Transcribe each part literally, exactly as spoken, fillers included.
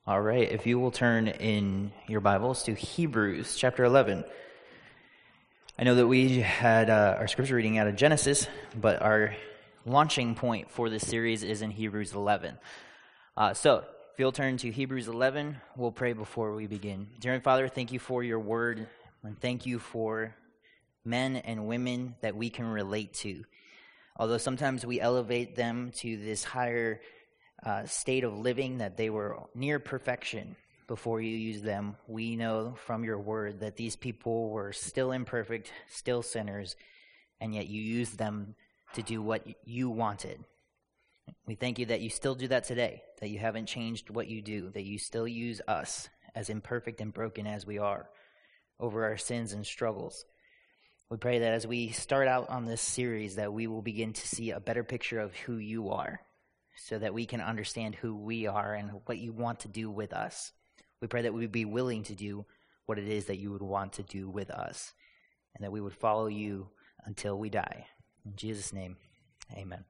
All right, if you will turn in your Bibles to Hebrews chapter eleven. I know that we had uh, our scripture reading out of Genesis, but our launching point for this series is in Hebrews eleven. Uh, so, if you'll turn to Hebrews eleven, we'll pray before we begin. Dear Heavenly Father, thank you for your word, and thank you for men and women that we can relate to. Although sometimes we elevate them to this higher Uh, state of living, that they were near perfection before you used them, we know from your word that these people were still imperfect, still sinners, and yet you used them to do what you wanted. We thank you that you still do that today, that you haven't changed what you do, that you still use us, as imperfect and broken as we are, over our sins and struggles. We pray that as we start out on this series, that we will begin to see a better picture of who you are, so that we can understand who we are and what you want to do with us. We pray that we would be willing to do what it is that you would want to do with us, and that we would follow you until we die. In Jesus' name, amen.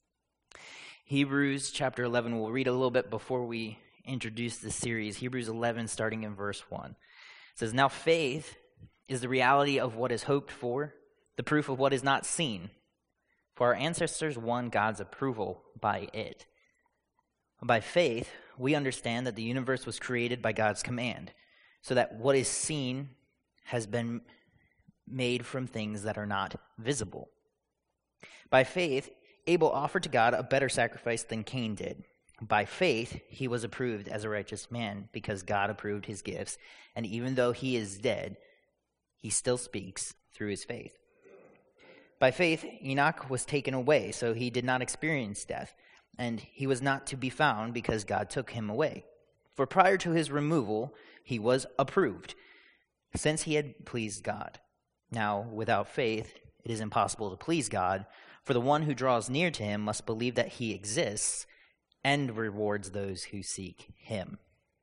Hebrews chapter eleven, we'll read a little bit before we introduce the series. Hebrews eleven, starting in verse one. It says, "Now faith is the reality of what is hoped for, the proof of what is not seen. For our ancestors won God's approval by it. By faith, we understand that the universe was created by God's command, so that what is seen has been made from things that are not visible. By faith, Abel offered to God a better sacrifice than Cain did. By faith, he was approved as a righteous man because God approved his gifts, and even though he is dead, he still speaks through his faith. By faith, Enoch was taken away, so he did not experience death, and he was not to be found because God took him away. For prior to his removal, he was approved, since he had pleased God. Now, without faith, it is impossible to please God, for the one who draws near to him must believe that he exists and rewards those who seek him."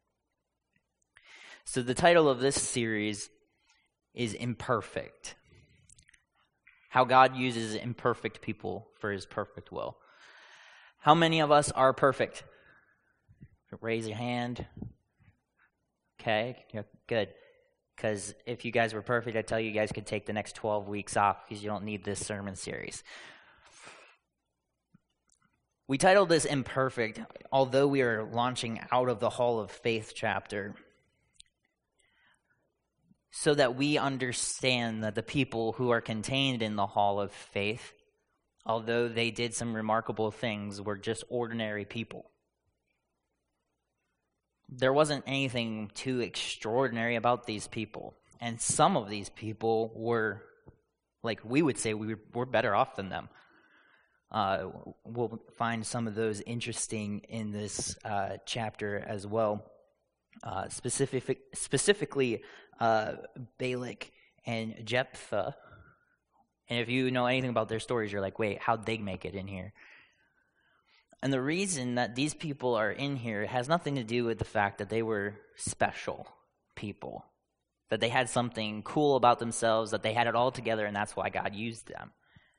So the title of this series is Imperfect. How God uses imperfect people for his perfect will. How many of us are perfect? Raise your hand. Okay, good. Because if you guys were perfect, I tell you, you guys could take the next twelve weeks off because you don't need this sermon series. We titled this Imperfect, although we are launching out of the Hall of Faith chapter, so that we understand that the people who are contained in the Hall of Faith, although they did some remarkable things, were just ordinary people. There wasn't anything too extraordinary about these people. And some of these people were, like we would say, we were better off than them. Uh, we'll find some of those interesting in this uh, chapter as well. Uh, specific, specifically, uh, Balak and Jephthah. And if you know anything about their stories, you're like, wait, how'd they make it in here? And the reason that these people are in here has nothing to do with the fact that they were special people, that they had something cool about themselves, that they had it all together, and that's why God used them.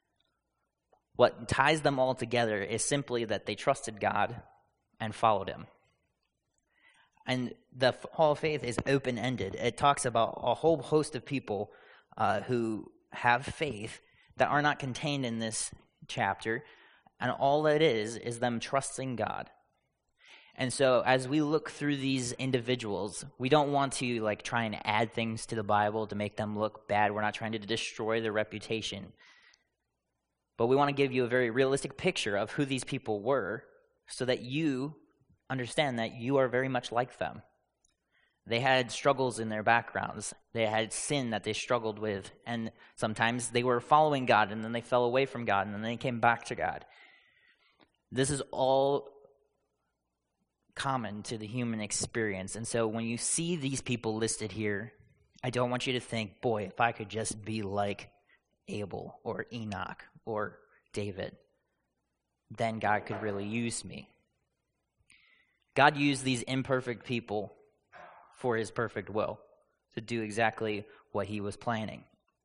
What ties them all together is simply that they trusted God and followed him. And the Hall of Faith is open-ended. It talks about a whole host of people uh, who have faith that are not contained in this chapter, and all it is is them trusting God. And so as we look through these individuals, we don't want to like try and add things to the Bible to make them look bad. We're not trying to destroy their reputation. But we want to give you a very realistic picture of who these people were so that you understand that you are very much like them. They had struggles in their backgrounds. They had sin that they struggled with. And sometimes they were following God, and then they fell away from God, and then they came back to God. This is all common to the human experience. And so when you see these people listed here, I don't want you to think, boy, if I could just be like Abel or Enoch or David, then God could really use me. God used these imperfect people for his perfect will to do exactly what he was planning.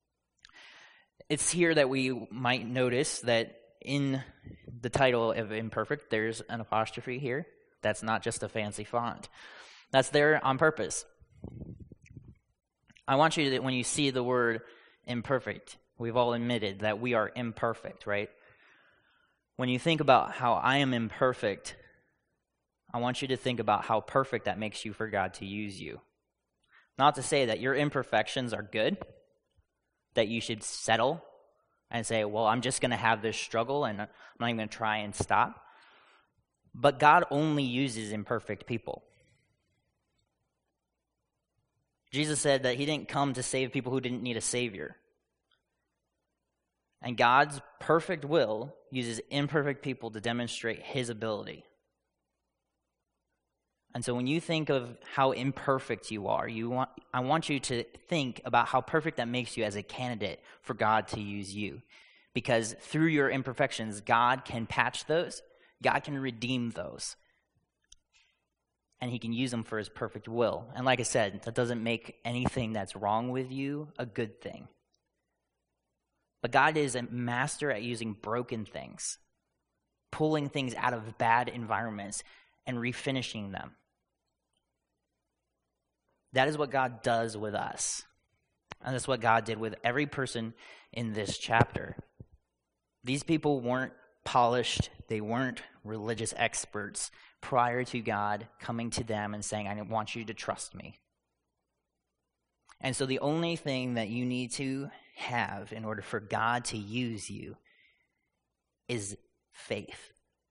It's here that we might notice that in the title of imperfect, there's an apostrophe here. That's not just a fancy font. That's there on purpose. I want you to, when you see the word imperfect, we've all admitted that we are imperfect, right? When you think about how I am imperfect, I want you to think about how perfect that makes you for God to use you. Not to say that your imperfections are good, that you should settle and say, well, I'm just going to have this struggle and I'm not even going to try and stop. But God only uses imperfect people. Jesus said that he didn't come to save people who didn't need a savior. And God's perfect will uses imperfect people to demonstrate his ability. And so when you think of how imperfect you are, you want, I want you to think about how perfect that makes you as a candidate for God to use you. Because through your imperfections, God can patch those. God can redeem those. And he can use them for his perfect will. And like I said, that doesn't make anything that's wrong with you a good thing. But God is a master at using broken things, pulling things out of bad environments and refinishing them. That is what God does with us. And that's what God did with every person in this chapter. These people weren't polished. They weren't religious experts prior to God coming to them and saying, I want you to trust me. And so the only thing that you need to have in order for God to use you is faith.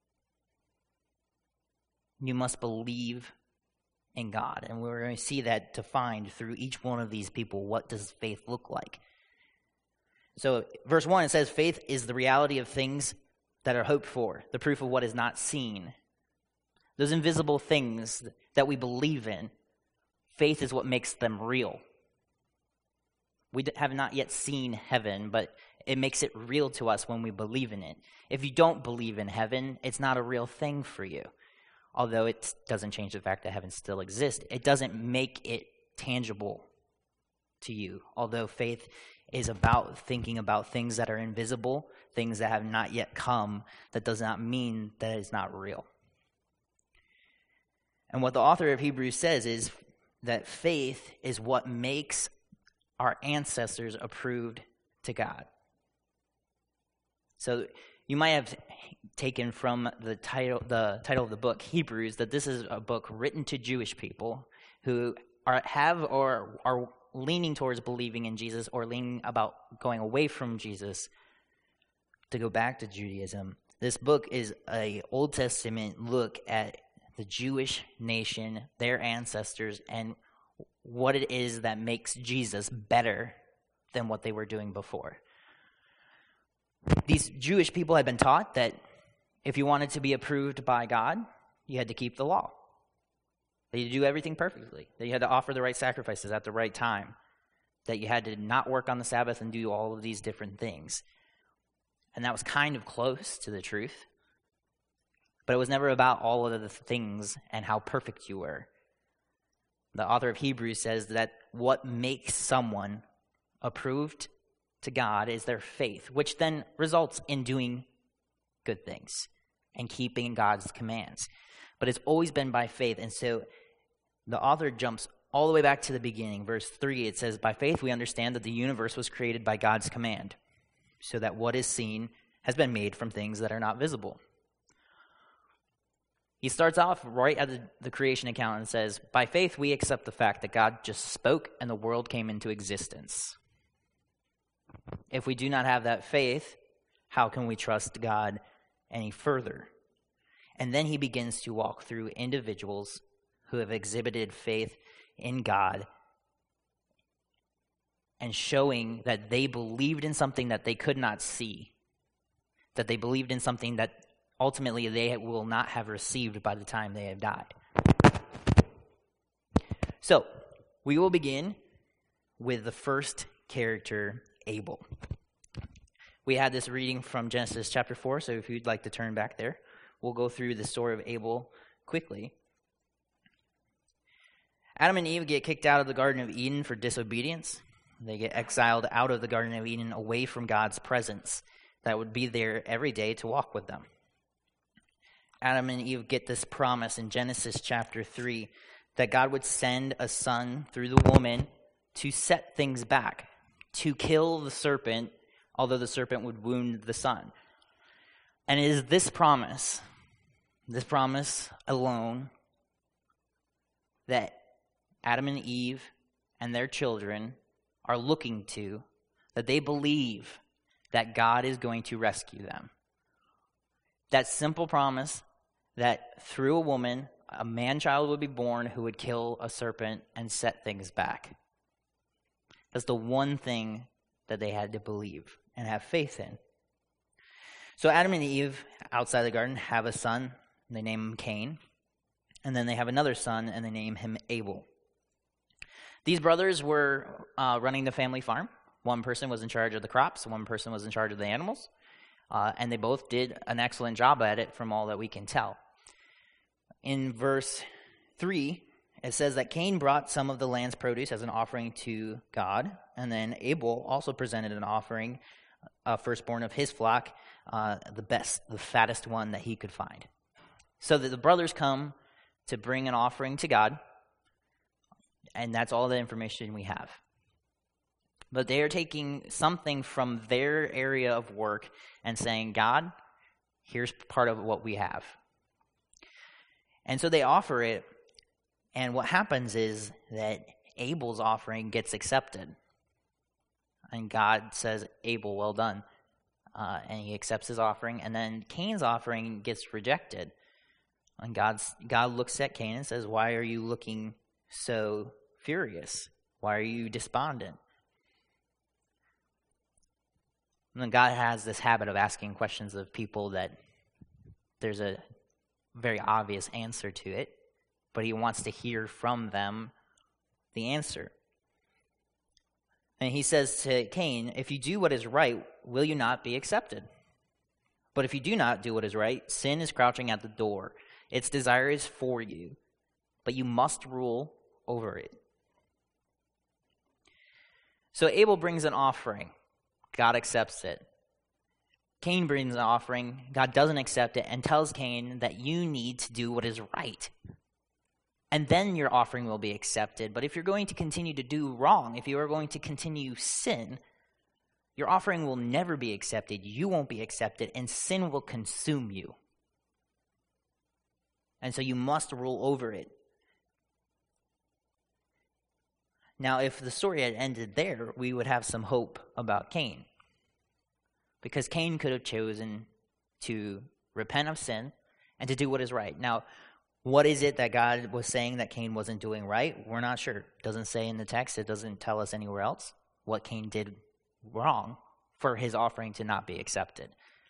You must believe in God. And we're going to see that defined through each one of these people. What does faith look like? So verse one, it says, faith is the reality of things that are hoped for, the proof of what is not seen. Those invisible things that we believe in, faith is what makes them real. We have not yet seen heaven, but it makes it real to us when we believe in it. If you don't believe in heaven, it's not a real thing for you. Although it doesn't change the fact that heaven still exists. It doesn't make it tangible to you. Although faith is about thinking about things that are invisible, things that have not yet come, that does not mean that it's not real. And what the author of Hebrews says is that faith is what makes our ancestors approved to God. So you might have taken from the title the title of the book, Hebrews, that this is a book written to Jewish people who are have or are leaning towards believing in Jesus or leaning about going away from Jesus to go back to Judaism. This book is a Old Testament look at the Jewish nation, their ancestors, and what it is that makes Jesus better than what they were doing before. These Jewish people had been taught that if you wanted to be approved by God, you had to keep the law. That you had to do everything perfectly. That you had to offer the right sacrifices at the right time. That you had to not work on the Sabbath and do all of these different things. And that was kind of close to the truth. But it was never about all of the things and how perfect you were. The author of Hebrews says that what makes someone approved to God is their faith, which then results in doing good things and keeping God's commands. But it's always been by faith. And so the author jumps all the way back to the beginning. Verse three, it says, by faith we understand that the universe was created by God's command, so that what is seen has been made from things that are not visible. He starts off right at the, the creation account and says, by faith we accept the fact that God just spoke and the world came into existence. If we do not have that faith, how can we trust God any further? And then he begins to walk through individuals who have exhibited faith in God and showing that they believed in something that they could not see, that they believed in something that ultimately they will not have received by the time they have died. So, we will begin with the first character, Abel. We had this reading from Genesis chapter four, so if you'd like to turn back there, we'll go through the story of Abel quickly. Adam and Eve get kicked out of the Garden of Eden for disobedience. They get exiled out of the Garden of Eden away from God's presence that would be there every day to walk with them. Adam and Eve get this promise in Genesis chapter three that God would send a son through the woman to set things back, to kill the serpent, although the serpent would wound the son. And it is this promise, this promise alone, that Adam and Eve and their children are looking to, that they believe that God is going to rescue them. That simple promise that through a woman, a man-child would be born who would kill a serpent and set things back. That's the one thing that they had to believe and have faith in. So Adam and Eve, outside the garden, have a son. They name him Cain. And then they have another son, and they name him Abel. These brothers were uh, running the family farm. One person was in charge of the crops. One person was in charge of the animals. Uh, and they both did an excellent job at it from all that we can tell. In verse three, it says that Cain brought some of the land's produce as an offering to God, and then Abel also presented an offering, a firstborn of his flock, uh, the best, the fattest one that he could find. So that the brothers come to bring an offering to God, and that's all the information we have. But they are taking something from their area of work and saying, God, here's part of what we have. And so they offer it, and what happens is that Abel's offering gets accepted. And God says, Abel, well done. Uh, and he accepts his offering, and then Cain's offering gets rejected. And God's, God looks at Cain and says, why are you looking so furious? Why are you despondent? And then God has this habit of asking questions of people that there's a very obvious answer to it, but he wants to hear from them the answer. And he says to Cain, if you do what is right, will you not be accepted? But if you do not do what is right, sin is crouching at the door. Its desire is for you, but you must rule over it. So Abel brings an offering. God accepts it. Cain brings an offering. God doesn't accept it and tells Cain that you need to do what is right. And then your offering will be accepted. But if you're going to continue to do wrong, if you are going to continue sin, your offering will never be accepted. You won't be accepted, and sin will consume you. And so you must rule over it. Now, if the story had ended there, we would have some hope about Cain. Because Cain could have chosen to repent of sin and to do what is right. Now, what is it that God was saying that Cain wasn't doing right? We're not sure. It doesn't say in the text. It doesn't tell us anywhere else what Cain did wrong for his offering to not be accepted.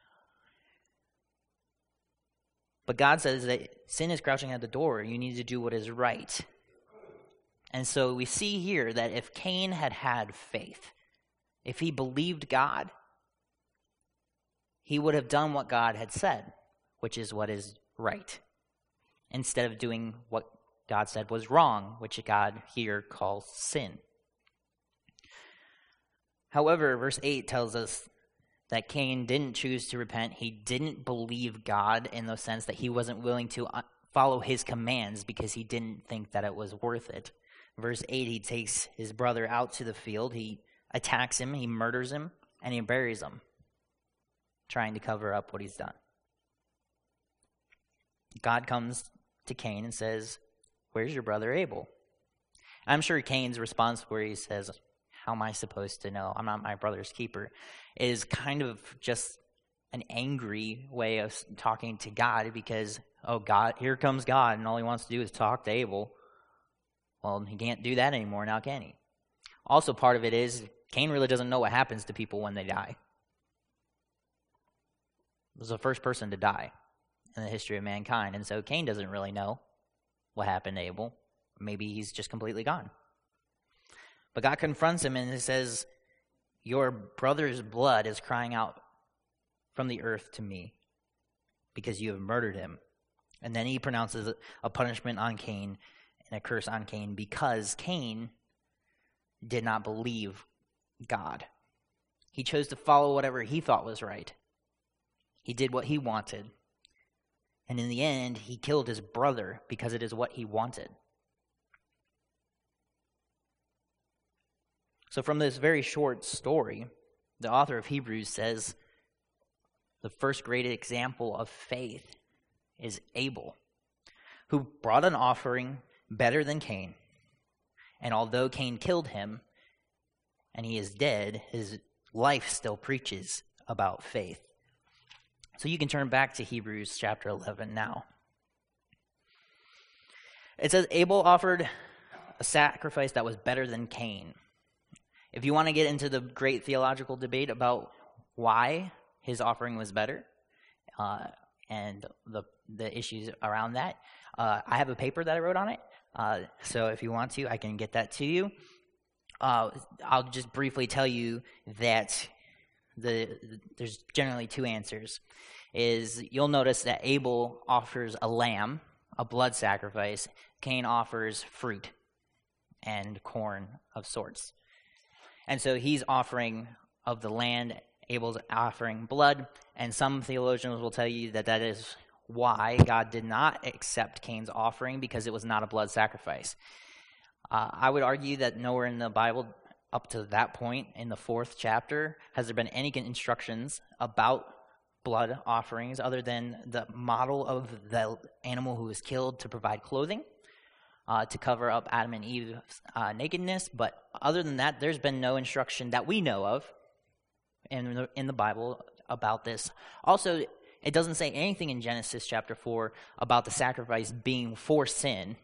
But God says that sin is crouching at the door. You need to do what is right. And so we see here that if Cain had had faith, if he believed God, he would have done what God had said, which is what is right, instead of doing what God said was wrong, which God here calls sin. However, verse eight tells us that Cain didn't choose to repent. He didn't believe God in the sense that he wasn't willing to follow his commands because he didn't think that it was worth it. Verse eight, he takes his brother out to the field. He attacks him, he murders him, and he buries him, trying to cover up what he's done. God comes to Cain and says, where's your brother Abel? I'm sure Cain's response where he says, how am I supposed to know? I'm not my brother's keeper, is kind of just an angry way of talking to God because, oh, God, here comes God, and all he wants to do is talk to Abel. Well, he can't do that anymore now, can he? Also, part of it is Cain really doesn't know what happens to people when they die. He was the first person to die in the history of mankind, and so Cain doesn't really know what happened to Abel. Maybe he's just completely gone. But God confronts him and he says, your brother's blood is crying out from the earth to me because you have murdered him. And then he pronounces a punishment on Cain and a curse on Cain because Cain did not believe God. He chose to follow whatever he thought was right. He did what he wanted. And in the end, he killed his brother because it is what he wanted. So from this very short story, the author of Hebrews says the first great example of faith is Abel, who brought an offering better than Cain. And although Cain killed him and he is dead, his life still preaches about faith. So you can turn back to Hebrews chapter eleven now. It says Abel offered a sacrifice that was better than Cain. If you want to get into the great theological debate about why his offering was better uh, and the the issues around that, uh, I have a paper that I wrote on it. Uh, so if you want to, I can get that to you. Uh, I'll just briefly tell you that the, the there's generally two answers. Is you'll notice that Abel offers a lamb, a blood sacrifice. Cain offers fruit and corn of sorts. And so he's offering of the land, Abel's offering blood, and some theologians will tell you that that is why God did not accept Cain's offering, because it was not a blood sacrifice. Uh, I would argue that nowhere in the Bible up to that point, in the fourth chapter, has there been any instructions about blood offerings other than the model of the animal who was killed to provide clothing, uh, to cover up Adam and Eve's uh, nakedness. But other than that, there's been no instruction that we know of in the, in the Bible about this. Also, it doesn't say anything in Genesis chapter four about the sacrifice being for sin.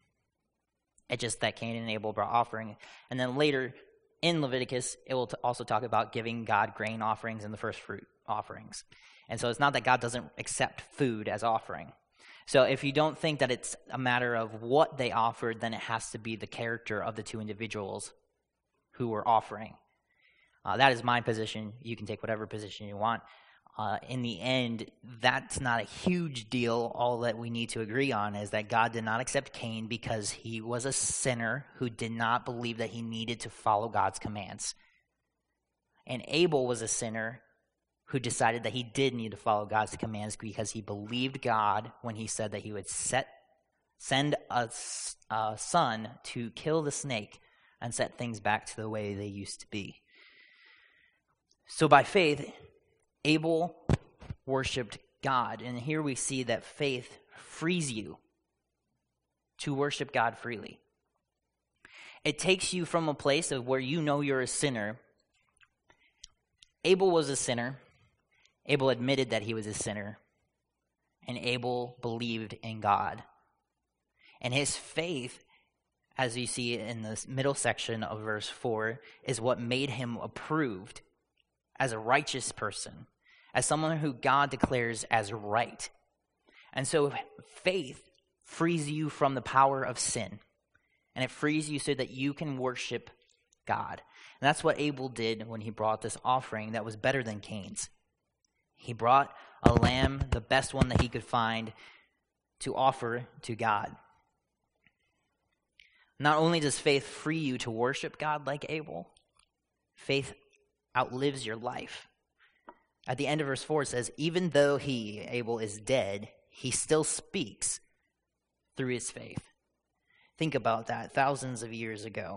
It's just that Cain and Abel brought offering. And then later in Leviticus, it will t- also talk about giving God grain offerings and the first fruit offerings. And so it's not that God doesn't accept food as offering. So if you don't think that it's a matter of what they offered, then it has to be the character of the two individuals who were offering. Uh, that is my position. You can take whatever position you want. Uh, in the end, that's not a huge deal. All that we need to agree on is that God did not accept Cain because he was a sinner who did not believe that he needed to follow God's commands. And Abel was a sinner who decided that he did need to follow God's commands because he believed God when he said that he would set, send a, a son to kill the snake and set things back to the way they used to be. So by faith, Abel worshipped God. And here we see that faith frees you to worship God freely. It takes you from a place of where you know you're a sinner. Abel was a sinner. Abel admitted that he was a sinner. And Abel believed in God. And his faith, as you see in the middle section of verse four, is what made him approved as a righteous person, as someone who God declares as right. And so faith frees you from the power of sin, and it frees you so that you can worship God. And that's what Abel did when he brought this offering that was better than Cain's. He brought a lamb, the best one that he could find, to offer to God. Not only does faith free you to worship God like Abel, faith outlives your life. At the end of verse four, it says, even though he, Abel, is dead, he still speaks through his faith. Think about that. Thousands of years ago,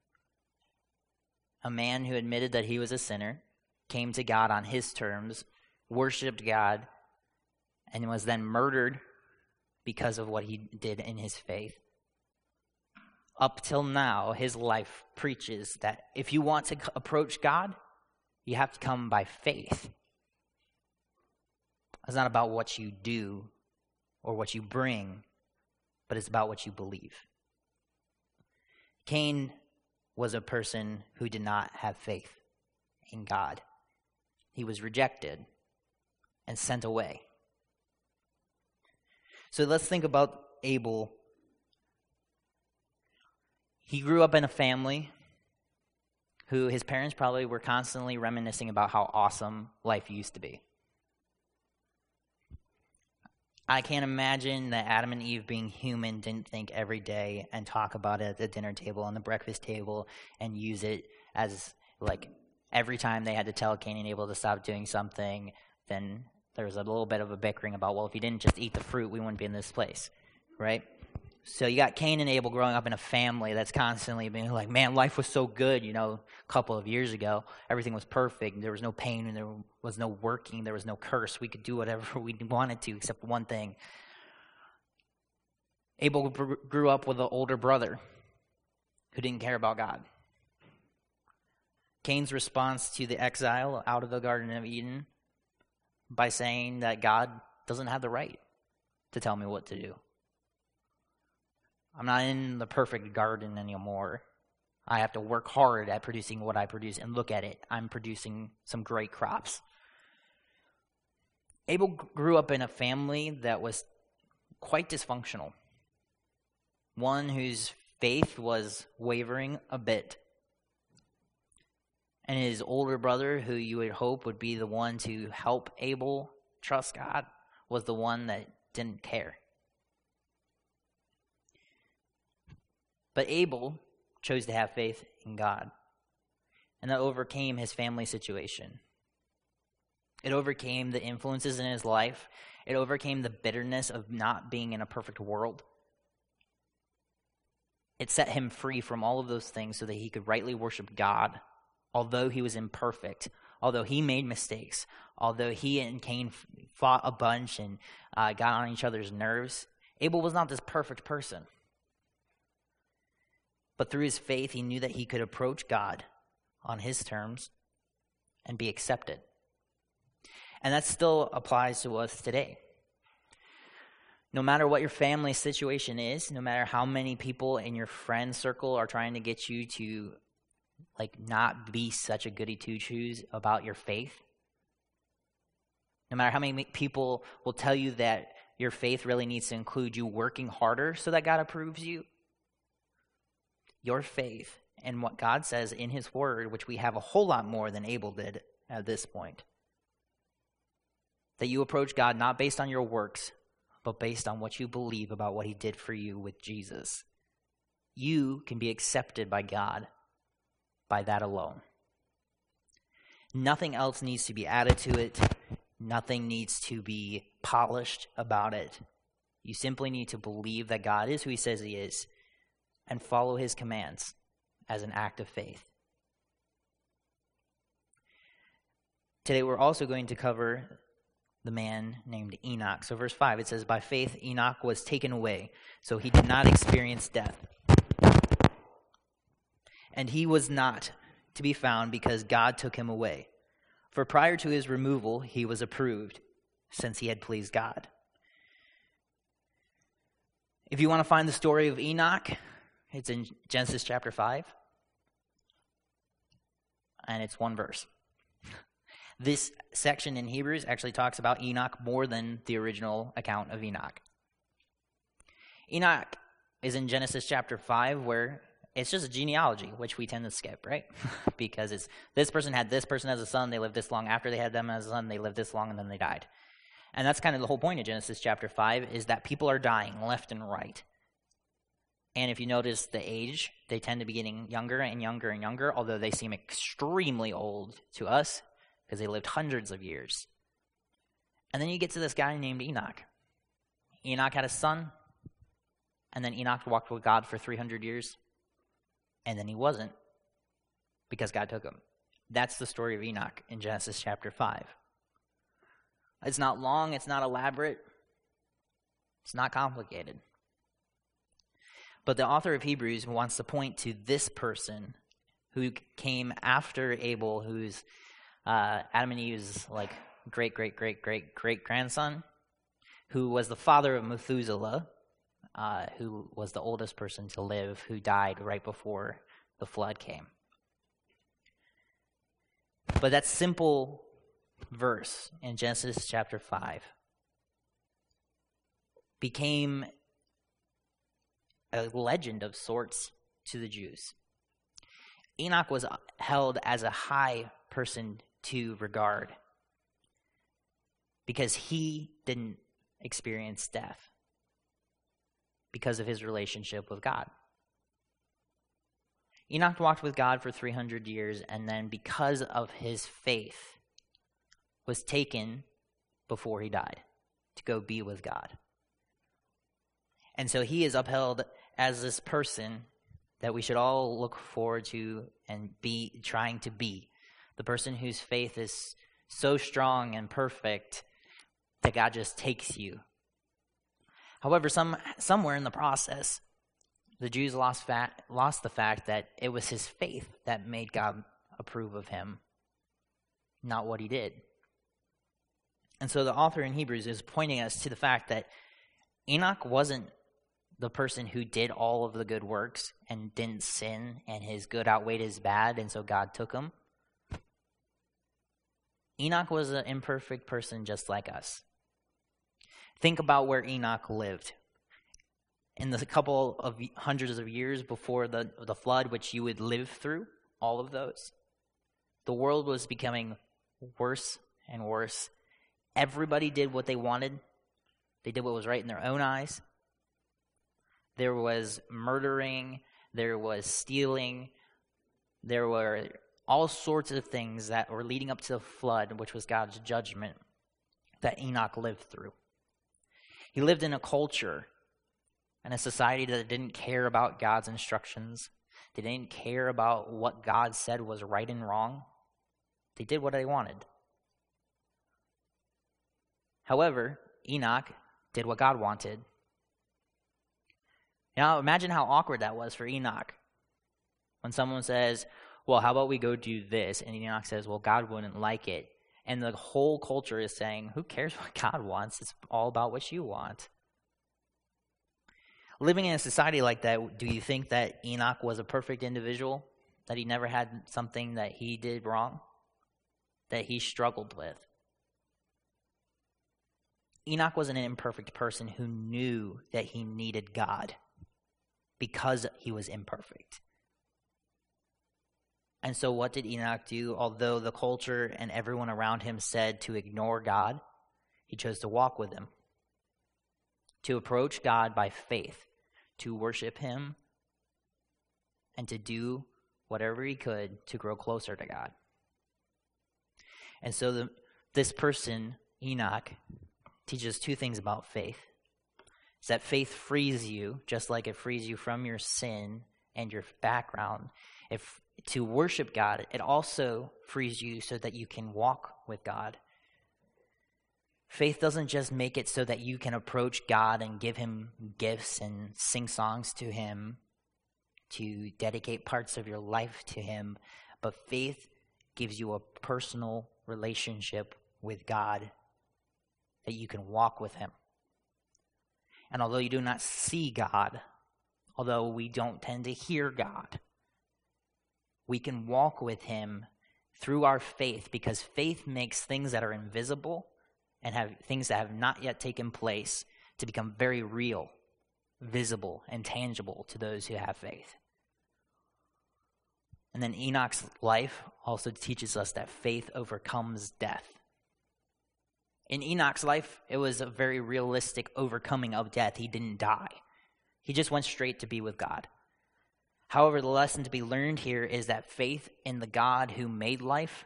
a man who admitted that he was a sinner came to God on his terms, worshipped God, and was then murdered because of what he did in his faith. Up till now, his life preaches that if you want to approach God, you have to come by faith. It's not about what you do or what you bring, but it's about what you believe. Cain was a person who did not have faith in God. He was rejected and sent away. So let's think about Abel. He grew up in a family who his parents probably were constantly reminiscing about how awesome life used to be. I can't imagine that Adam and Eve, being human, didn't think every day and talk about it at the dinner table, on the breakfast table, and use it as, like, every time they had to tell Cain and Abel to stop doing something, then there was a little bit of a bickering about, well, if you didn't just eat the fruit, we wouldn't be in this place, right? So you got Cain and Abel growing up in a family that's constantly being like, man, life was so good, you know, a couple of years ago. Everything was perfect. There was no pain and there was no working. There was no curse. We could do whatever we wanted to except one thing. Abel grew up with an older brother who didn't care about God. Cain's response to the exile out of the Garden of Eden by saying that God doesn't have the right to tell me what to do. I'm not in the perfect garden anymore. I have to work hard at producing what I produce, and look at it. I'm producing some great crops. Abel grew up in a family that was quite dysfunctional. One whose faith was wavering a bit. And his older brother, who you would hope would be the one to help Abel trust God, was the one that didn't care. But Abel chose to have faith in God, and that overcame his family situation. It overcame the influences in his life. It overcame the bitterness of not being in a perfect world. It set him free from all of those things so that he could rightly worship God, although he was imperfect, although he made mistakes, although he and Cain fought a bunch and uh, got on each other's nerves. Abel was not this perfect person. But through his faith, he knew that he could approach God on his terms and be accepted. And that still applies to us today. No matter what your family situation is, no matter how many people in your friend circle are trying to get you to like not be such a goody two-shoes about your faith, no matter how many people will tell you that your faith really needs to include you working harder so that God approves you, your faith and what God says in his word, which we have a whole lot more than Abel did at this point, that you approach God not based on your works, but based on what you believe about what he did for you with Jesus. You can be accepted by God by that alone. Nothing else needs to be added to it. Nothing needs to be polished about it. You simply need to believe that God is who he says he is and follow his commands as an act of faith. Today we're also going to cover the man named Enoch. So verse five, it says, by faith Enoch was taken away, so he did not experience death. And he was not to be found because God took him away. For prior to his removal, he was approved, since he had pleased God. If you want to find the story of Enoch, it's in Genesis chapter five. And it's one verse. This section in Hebrews actually talks about Enoch more than the original account of Enoch. Enoch is in Genesis chapter five, where it's just a genealogy, which we tend to skip, right? Because it's this person had this person as a son, they lived this long. After they had them as a son, they lived this long, and then they died. And that's kind of the whole point of Genesis chapter five, is that people are dying left and right. And if you notice the age, they tend to be getting younger and younger and younger, although they seem extremely old to us because they lived hundreds of years. And then you get to this guy named Enoch. Enoch had a son, and then Enoch walked with God for three hundred years, and then he wasn't because God took him. That's the story of Enoch in Genesis chapter five. It's not long, it's not elaborate, it's not complicated. But the author of Hebrews wants to point to this person who came after Abel, who's uh, Adam and Eve's like great, great, great, great, great grandson, who was the father of Methuselah, uh, who was the oldest person to live, who died right before the flood came. But that simple verse in Genesis chapter five became a legend of sorts to the Jews. Enoch was held as a high person to regard because he didn't experience death because of his relationship with God. Enoch walked with God for three hundred years, and then because of his faith was taken before he died to go be with God. And so he is upheld as this person that we should all look forward to and be trying to be. The person whose faith is so strong and perfect that God just takes you. However, some somewhere in the process, the Jews lost fat, lost the fact that it was his faith that made God approve of him, not what he did. And so the author in Hebrews is pointing us to the fact that Enoch wasn't the person who did all of the good works and didn't sin, and his good outweighed his bad, and so God took him. Enoch was an imperfect person just like us. Think about where Enoch lived. In the couple of hundreds of years before the, the flood, which you would live through, all of those, the world was becoming worse and worse. Everybody did what they wanted. They did what was right in their own eyes. There was murdering. There was stealing. There were all sorts of things that were leading up to the flood, which was God's judgment, that Enoch lived through. He lived in a culture and a society that didn't care about God's instructions. They didn't care about what God said was right and wrong. They did what they wanted. However, Enoch did what God wanted. Now, imagine how awkward that was for Enoch. When someone says, well, how about we go do this? And Enoch says, well, God wouldn't like it. And the whole culture is saying, who cares what God wants? It's all about what you want. Living in a society like that, do you think that Enoch was a perfect individual? That he never had something that he did wrong? That he struggled with? Enoch was an imperfect person who knew that he needed God because he was imperfect. And so what did Enoch do? Although the culture and everyone around him said to ignore God, he chose to walk with him, to approach God by faith, to worship him, and to do whatever he could to grow closer to God. And so the, this person, Enoch, teaches two things about faith. It's that faith frees you, just like it frees you from your sin and your background. If to worship God, it also frees you so that you can walk with God. Faith doesn't just make it so that you can approach God and give him gifts and sing songs to him, to dedicate parts of your life to him, but faith gives you a personal relationship with God that you can walk with him. And although you do not see God, although we don't tend to hear God, we can walk with him through our faith, because faith makes things that are invisible and have things that have not yet taken place to become very real, visible, and tangible to those who have faith. And then Enoch's life also teaches us that faith overcomes death. In Enoch's life, it was a very realistic overcoming of death. He didn't die. He just went straight to be with God. However, the lesson to be learned here is that faith in the God who made life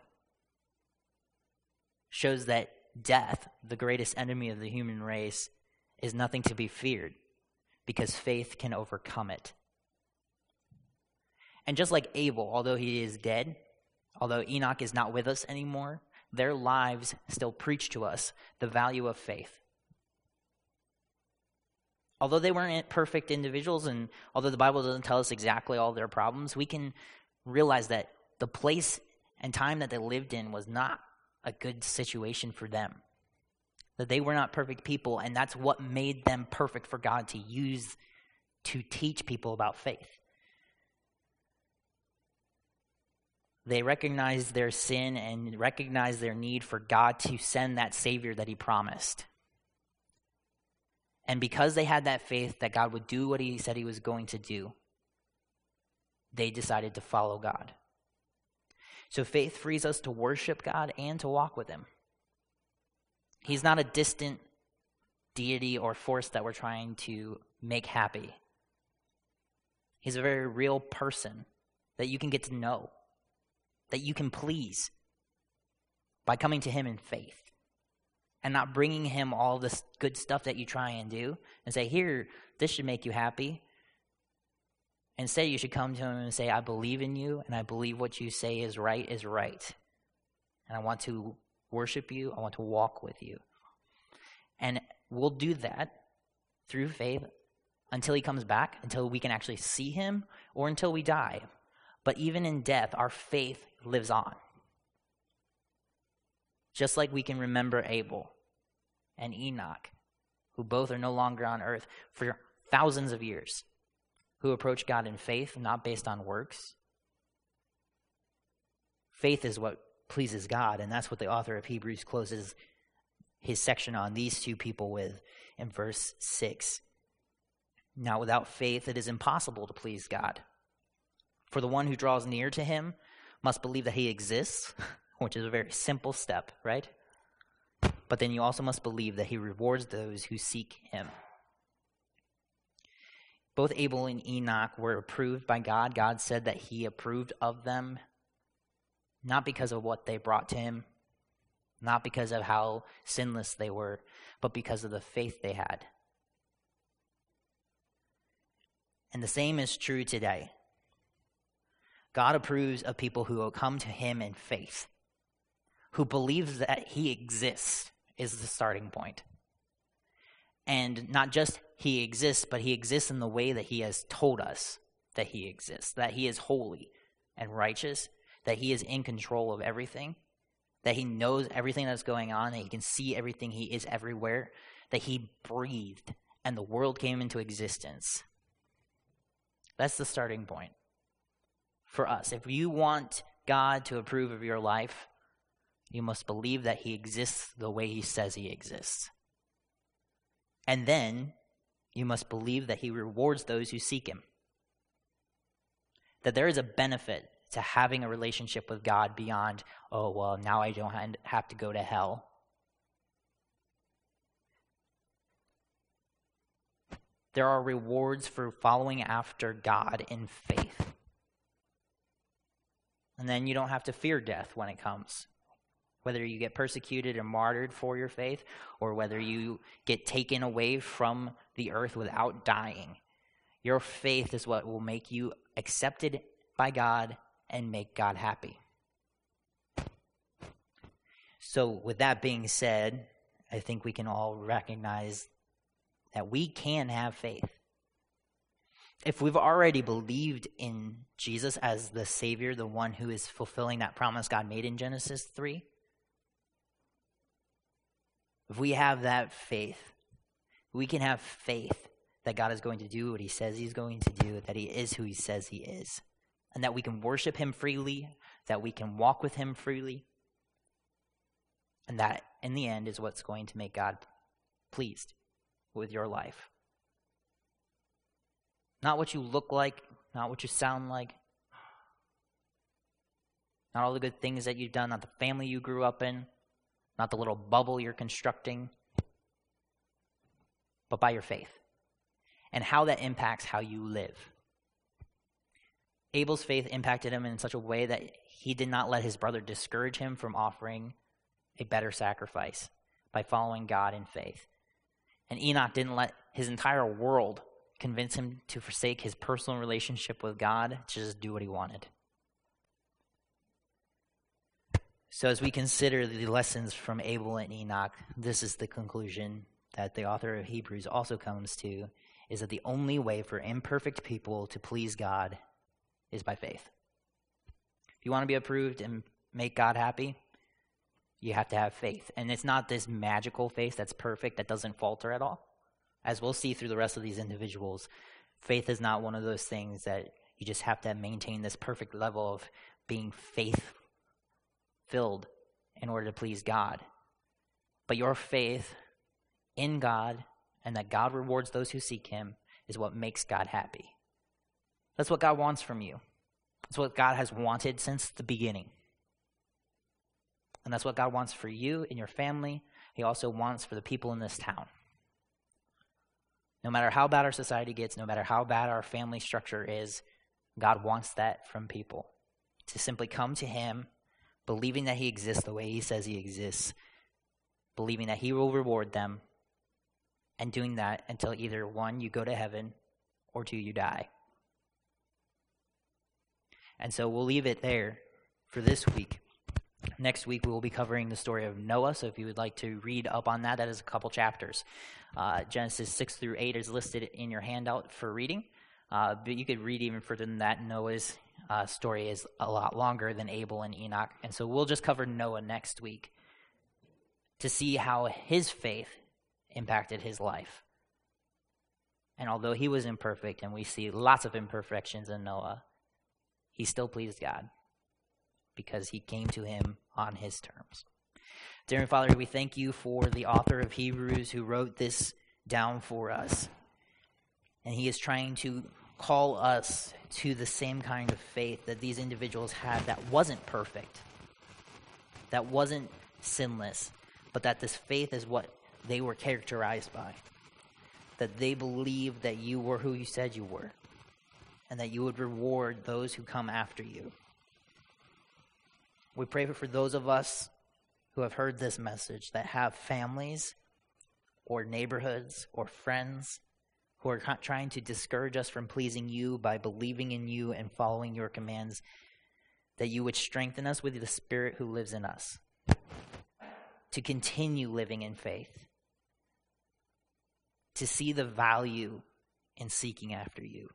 shows that death, the greatest enemy of the human race, is nothing to be feared, because faith can overcome it. And just like Abel, although he is dead, although Enoch is not with us anymore, their lives still preach to us the value of faith. Although they weren't perfect individuals, and although the Bible doesn't tell us exactly all their problems, we can realize that the place and time that they lived in was not a good situation for them. That they were not perfect people, and that's what made them perfect for God to use to teach people about faith. They recognized their sin and recognized their need for God to send that Savior that he promised. And because they had that faith that God would do what he said he was going to do, they decided to follow God. So faith frees us to worship God and to walk with him. He's not a distant deity or force that we're trying to make happy. He's a very real person that you can get to know, that you can please by coming to him in faith. and not bringing him all this good stuff that you try and do and say, here, this should make you happy. Instead, you should come to him and say, I believe in you, and I believe what you say is right is right. And I want to worship you. I want to walk with you. And we'll do that through faith until he comes back, until we can actually see him, or until we die. But even in death, our faith lives on. Just like we can remember Abel and Enoch, who both are no longer on earth for thousands of years, who approach God in faith, not based on works. Faith is what pleases God, and that's what the author of Hebrews closes his section on these two people with in verse six. Now, without faith, it is impossible to please God. For the one who draws near to him must believe that he exists, which is a very simple step, right? But then you also must believe that he rewards those who seek him. Both Abel and Enoch were approved by God. God said that he approved of them, not because of what they brought to him, not because of how sinless they were, but because of the faith they had. And the same is true today. God approves of people who will come to him in faith, who believes that he exists is the starting point. And not just he exists, but he exists in the way that he has told us that he exists, that he is holy and righteous, that he is in control of everything, that he knows everything that's going on, that he can see everything, he is everywhere, that he breathed and the world came into existence. That's the starting point for us. If you want God to approve of your life, you must believe that he exists the way he says he exists. And then you must believe that he rewards those who seek him. That there is a benefit to having a relationship with God beyond, oh, well, now I don't have to go to hell. There are rewards for following after God in faith. And then you don't have to fear death when it comes. Whether you get persecuted and martyred for your faith, or whether you get taken away from the earth without dying. Your faith is what will make you accepted by God and make God happy. So with that being said, I think we can all recognize that we can have faith. If we've already believed in Jesus as the Savior, the one who is fulfilling that promise God made in Genesis three, if we have that faith, we can have faith that God is going to do what he says he's going to do, that he is who he says he is, and that we can worship him freely, that we can walk with him freely, and that in the end is what's going to make God pleased with your life. Not what you look like, not what you sound like, not all the good things that you've done, not the family you grew up in, not the little bubble you're constructing, but by your faith and how that impacts how you live. Abel's faith impacted him in such a way that he did not let his brother discourage him from offering a better sacrifice by following God in faith. And Enoch didn't let his entire world convince him to forsake his personal relationship with God to just do what he wanted. So as we consider the lessons from Abel and Enoch, this is the conclusion that the author of Hebrews also comes to, is that the only way for imperfect people to please God is by faith. If you want to be approved and make God happy, you have to have faith. And it's not this magical faith that's perfect, that doesn't falter at all. As we'll see through the rest of these individuals, faith is not one of those things that you just have to maintain this perfect level of being faith-filled in order to please God. But your faith in God and that God rewards those who seek him is what makes God happy. That's what God wants from you. That's what God has wanted since the beginning. And that's what God wants for you and your family. He also wants for the people in this town. No matter how bad our society gets, no matter how bad our family structure is, God wants that from people. To simply come to him, believing that he exists the way he says he exists, believing that he will reward them, and doing that until either one, you go to heaven, or two, you die. And so we'll leave it there for this week. Next week, we will be covering the story of Noah. So if you would like to read up on that, that is a couple chapters. Uh, Genesis six through eight is listed in your handout for reading. Uh, but you could read even further than that. Noah's uh, story is a lot longer than Abel and Enoch. And so we'll just cover Noah next week to see how his faith impacted his life. And although he was imperfect, and we see lots of imperfections in Noah, he still pleased God because he came to him on his terms. Dear Heavenly Father, we thank you for the author of Hebrews who wrote this down for us. And he is trying to call us to the same kind of faith that these individuals had that wasn't perfect, that wasn't sinless, but that this faith is what they were characterized by, that they believed that you were who you said you were, and that you would reward those who come after you. We pray for those of us who have heard this message that have families or neighborhoods or friends who are trying to discourage us from pleasing you by believing in you and following your commands, that you would strengthen us with the Spirit who lives in us to continue living in faith, to see the value in seeking after you.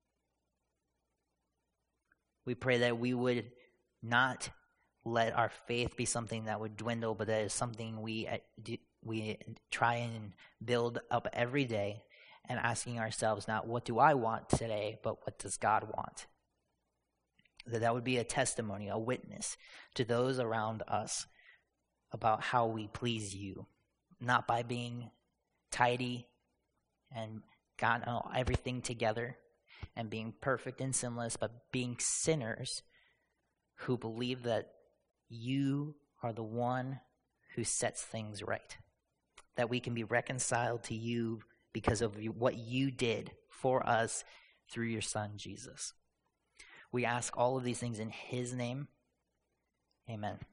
We pray that we would not let our faith be something that would dwindle, but that is something we we try and build up every day, and asking ourselves not what do I want today, but what does God want? That that would be a testimony, a witness to those around us about how we please you, not by being tidy and got everything together and being perfect and sinless, but being sinners who believe that you are the one who sets things right, that we can be reconciled to you because of what you did for us through your Son, Jesus. We ask all of these things in his name. Amen.